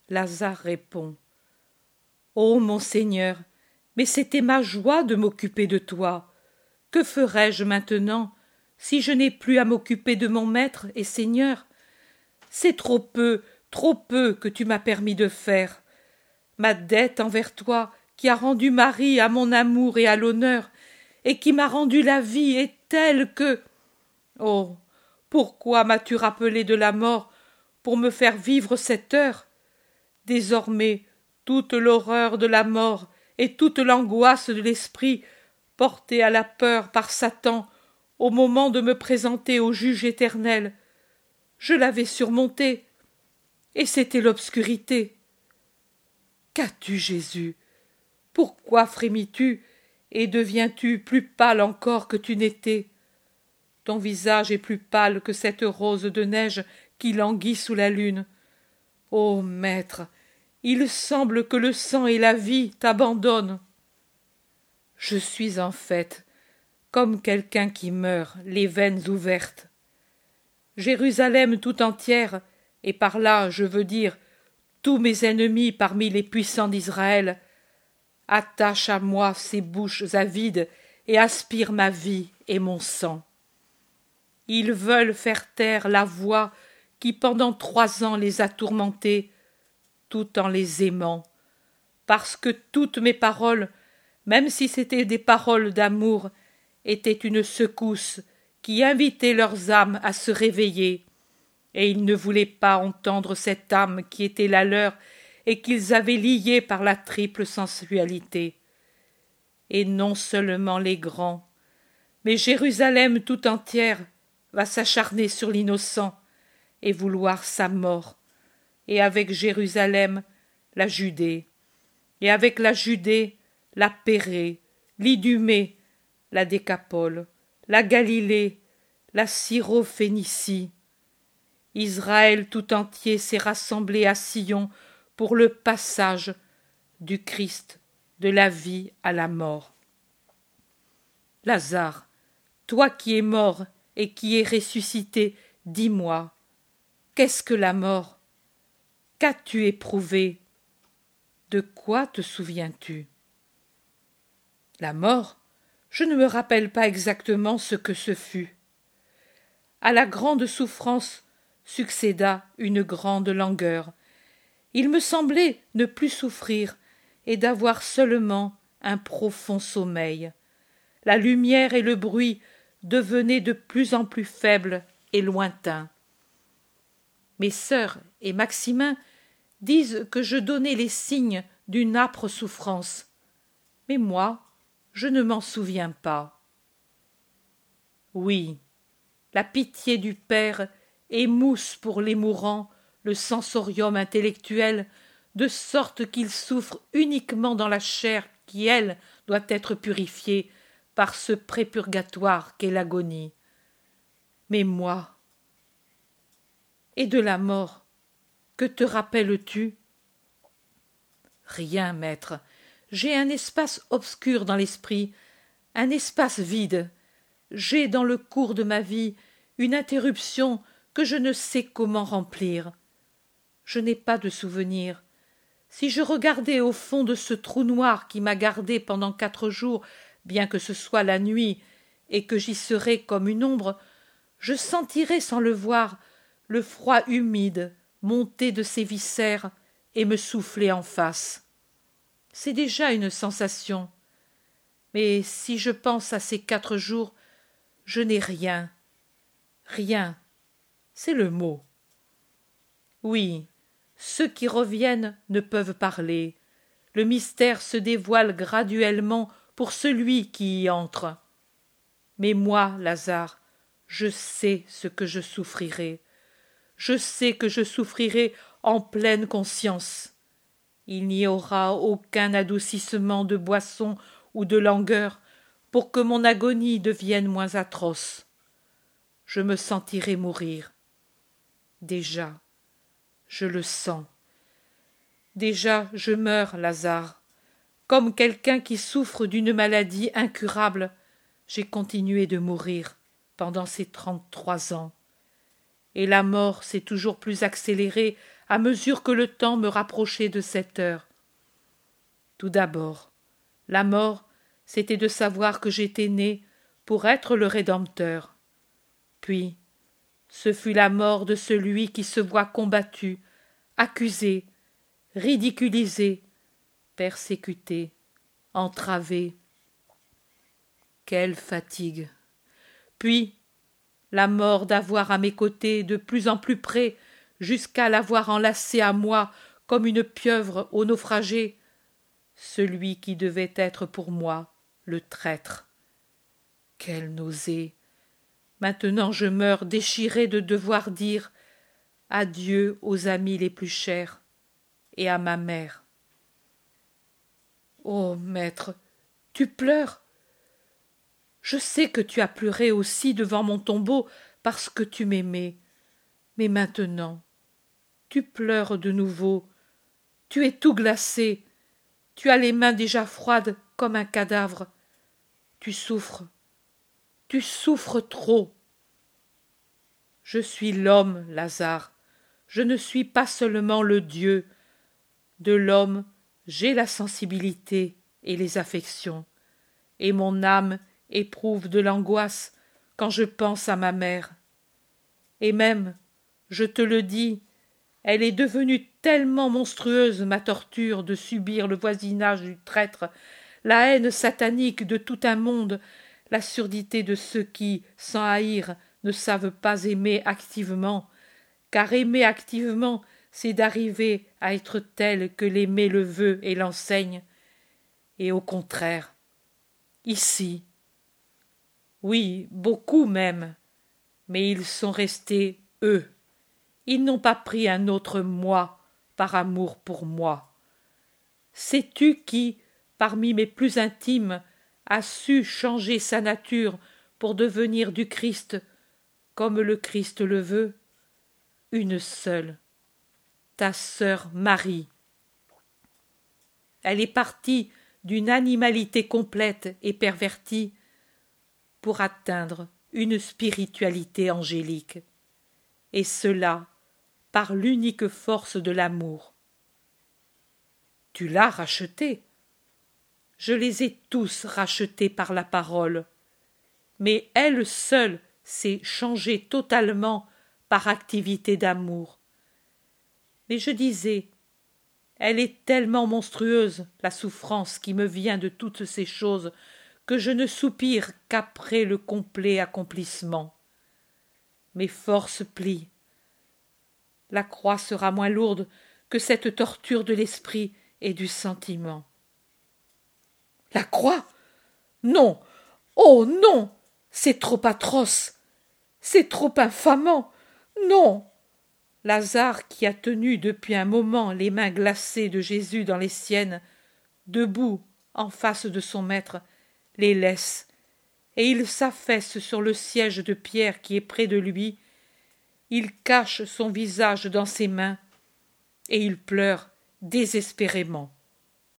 Lazare répond: Ô mon Seigneur, mais c'était ma joie de m'occuper de toi. Que ferais-je maintenant si je n'ai plus à m'occuper de mon Maître et Seigneur? C'est trop peu que tu m'as permis de faire. Ma dette envers toi, qui a rendu Marie à mon amour et à l'honneur, et qui m'a rendu la vie, est telle que... Oh, pourquoi m'as-tu rappelé de la mort pour me faire vivre cette heure? Désormais, toute l'horreur de la mort et toute l'angoisse de l'esprit, portée à la peur par Satan au moment de me présenter au juge éternel, je l'avais surmontée, et c'était l'obscurité. Qu'as-tu, Jésus? Pourquoi frémis-tu et deviens-tu plus pâle encore que tu n'étais? Ton visage est plus pâle que cette rose de neige qui languit sous la lune. Ô Maître, il semble que le sang et la vie t'abandonnent. Je suis en fait comme quelqu'un qui meurt, les veines ouvertes. Jérusalem tout entière, et par là je veux dire tous mes ennemis parmi les puissants d'Israël, attachent à moi ces bouches avides et aspirent ma vie et mon sang. Ils veulent faire taire la voix qui pendant 3 ans les a tourmentés, tout en les aimant, parce que toutes mes paroles, même si c'étaient des paroles d'amour, étaient une secousse qui invitait leurs âmes à se réveiller, et ils ne voulaient pas entendre cette âme qui était la leur et qu'ils avaient liée par la triple sensualité. Et non seulement les grands, mais Jérusalem tout entière va s'acharner sur l'innocent et vouloir sa mort, et avec Jérusalem la Judée, et avec la Judée la Pérée, l'Idumée, la Décapole, la Galilée, la Syrophénicie. Israël tout entier s'est rassemblé à Sion pour le passage du Christ de la vie à la mort. Lazare, toi qui es mort et qui es ressuscité, dis-moi, qu'est-ce que la mort? Qu'as-tu éprouvé? De quoi te souviens-tu? La mort, je ne me rappelle pas exactement ce que ce fut. À la grande souffrance succéda une grande langueur. Il me semblait ne plus souffrir et d'avoir seulement un profond sommeil. La lumière et le bruit devenaient de plus en plus faibles et lointains. Mes sœurs et Maximin disent que je donnais les signes d'une âpre souffrance, mais moi, je ne m'en souviens pas. Oui, la pitié du Père émousse pour les mourants le sensorium intellectuel, de sorte qu'ils souffrent uniquement dans la chair qui, elle, doit être purifiée par ce prépurgatoire qu'est l'agonie. Mais moi, et de la mort, que te rappelles-tu? Rien, maître. J'ai un espace obscur dans l'esprit, un espace vide. J'ai dans le cours de ma vie une interruption que je ne sais comment remplir. Je n'ai pas de souvenir. Si je regardais au fond de ce trou noir qui m'a gardé pendant 4 jours, bien que ce soit la nuit, et que j'y serais comme une ombre, je sentirais sans le voir le froid humide monter de ses viscères et me souffler en face. C'est déjà une sensation. Mais si je pense à ces 4 jours, je n'ai rien. Rien. C'est le mot. Oui, ceux qui reviennent ne peuvent parler. Le mystère se dévoile graduellement pour celui qui y entre. Mais moi, Lazare, je sais ce que je souffrirai. Je sais que je souffrirai en pleine conscience. Il n'y aura aucun adoucissement de boisson ou de langueur pour que mon agonie devienne moins atroce. Je me sentirai mourir. Déjà, je le sens. Déjà, je meurs, Lazare. Comme quelqu'un qui souffre d'une maladie incurable, j'ai continué de mourir pendant ces 33 ans. Et la mort s'est toujours plus accélérée à mesure que le temps me rapprochait de cette heure. Tout d'abord, la mort, c'était de savoir que j'étais né pour être le Rédempteur. Puis, ce fut la mort de celui qui se voit combattu, accusé, ridiculisé, persécuté, entravé. Quelle fatigue! Puis, la mort d'avoir à mes côtés de plus en plus près, jusqu'à l'avoir enlacé à moi comme une pieuvre au naufragé, celui qui devait être pour moi le traître. Quelle nausée! Maintenant je meurs déchiré de devoir dire adieu aux amis les plus chers et à ma mère. Ô maître, tu pleures? Je sais que tu as pleuré aussi devant mon tombeau parce que tu m'aimais. Mais maintenant, tu pleures de nouveau. Tu es tout glacé. Tu as les mains déjà froides comme un cadavre. Tu souffres trop. Je suis l'homme, Lazare. Je ne suis pas seulement le Dieu. De l'homme, j'ai la sensibilité et les affections. Et mon âme éprouve de l'angoisse quand je pense à ma mère. Et même, je te le dis, elle est devenue tellement monstrueuse, ma torture, de subir le voisinage du traître, la haine satanique de tout un monde, la surdité de ceux qui, sans haïr, ne savent pas aimer activement, car aimer activement, c'est d'arriver à être tel que l'aimer le veut et l'enseigne. Et au contraire, ici, oui, beaucoup même, mais ils sont restés eux. Ils n'ont pas pris un autre moi par amour pour moi. Sais-tu qui, parmi mes plus intimes, a su changer sa nature pour devenir du Christ, comme le Christ le veut? Une seule, ta sœur Marie. Elle est partie d'une animalité complète et pervertie pour atteindre une spiritualité angélique, et cela par l'unique force de l'amour. Tu l'as rachetée. Je les ai tous rachetés par la parole, mais elle seule s'est changée totalement par activité d'amour. Mais je disais, elle est tellement monstrueuse, la souffrance qui me vient de toutes ces choses, que je ne soupire qu'après le complet accomplissement. Mes forces plient. La croix sera moins lourde que cette torture de l'esprit et du sentiment. La croix? Non! Oh non! C'est trop atroce! C'est trop infamant! Non! Lazare, qui a tenu depuis un moment les mains glacées de Jésus dans les siennes, debout en face de son maître, les laisse, et il s'affaisse sur le siège de pierre qui est près de lui. Il cache son visage dans ses mains, et il pleure désespérément.